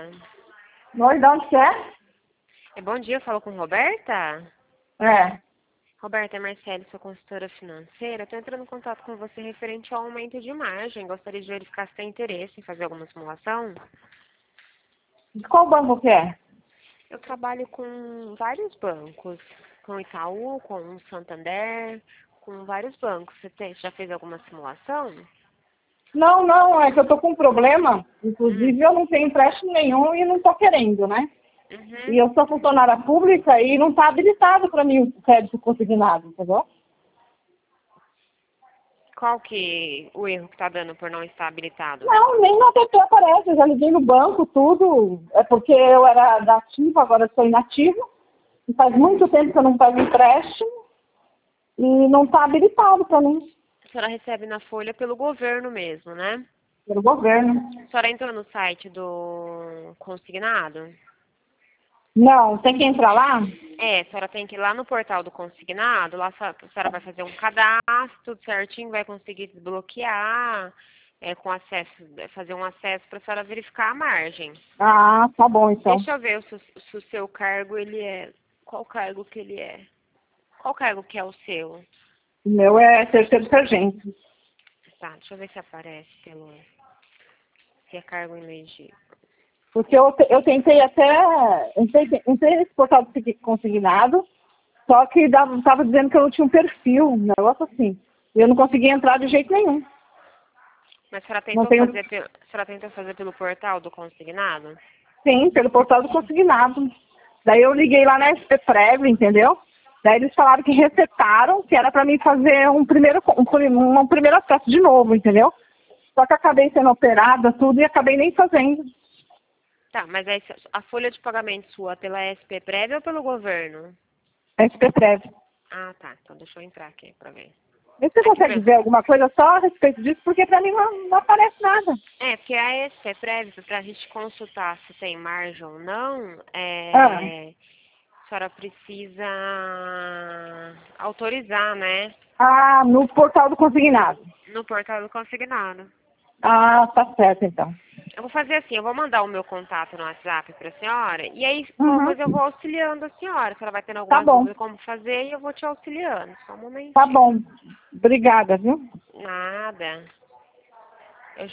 Oi, de onde que é? Bom dia, eu falo com Roberta. É. Roberta, é Marcele, sou consultora financeira. Estou entrando em contato com você referente ao aumento de margem. Gostaria de verificar se tem interesse em fazer alguma simulação. Qual banco que é? Eu trabalho com vários bancos, com Itaú, com Santander, com vários bancos. Você já fez alguma simulação? Não, é que eu tô com um problema. Hum. Inclusive, eu não tenho empréstimo nenhum e não tô querendo, né? E Uhum. eu sou funcionária pública e não tá habilitado para mim o crédito consignado, entendeu? Qual que o erro que está dando por não estar habilitado? Não, nem no APP aparece. Eu já liguei no banco, tudo. É porque eu era da ativa, agora eu sou inativa. E faz muito tempo que eu não pego empréstimo e não tá habilitado para mim, A senhora recebe na folha pelo governo mesmo, né? pelo governo. A senhora entrou no site do consignado? Não, tem que entrar lá? A senhora tem que ir lá no portal do consignado, lá a senhora vai fazer um cadastro, tudo certinho, vai conseguir desbloquear, com acesso, fazer um acesso para a senhora verificar a margem. Ah, tá bom então. Deixa eu ver se o seu cargo, ele é... Qual cargo que ele é? Qual cargo que é o seu? O meu é terceiro sargento. Tá, deixa eu ver se aparece se é cargo elegível. Porque eu tentei até, entrei nesse portal do consignado, só que estava dizendo que eu não tinha um perfil, um negócio assim. E eu não conseguia entrar de jeito nenhum. Mas a senhora Não tentou tenho, fazer, a senhora tentou fazer pelo portal do consignado? sim, pelo portal do consignado. Daí eu liguei lá na SP Prévio, entendeu? Daí eles falaram que resetaram, que era para mim fazer um primeiro acesso de novo, entendeu? Só que acabei sendo operada, tudo, e acabei nem fazendo. Tá, mas aí a folha de pagamento sua pela SP Prévia ou pelo governo? SP Prévio. Ah, tá. Então deixa eu entrar aqui pra ver. E você É que, consegue ver alguma coisa só a respeito disso? Porque para mim não aparece nada. porque a SP Prévia, pra gente consultar se tem margem ou não, Ah, a senhora precisa autorizar, né? no portal do consignado. No portal do consignado. Ah, tá certo então. Eu vou fazer assim, eu vou mandar o meu contato no WhatsApp para a senhora, e aí qualquer Uhum. coisa eu vou auxiliando a senhora. A senhora vai tendo Tá algumas bom, dúvidas como fazer e eu vou te auxiliando. Só um tá momentinho. bom. Obrigada, viu? Nada.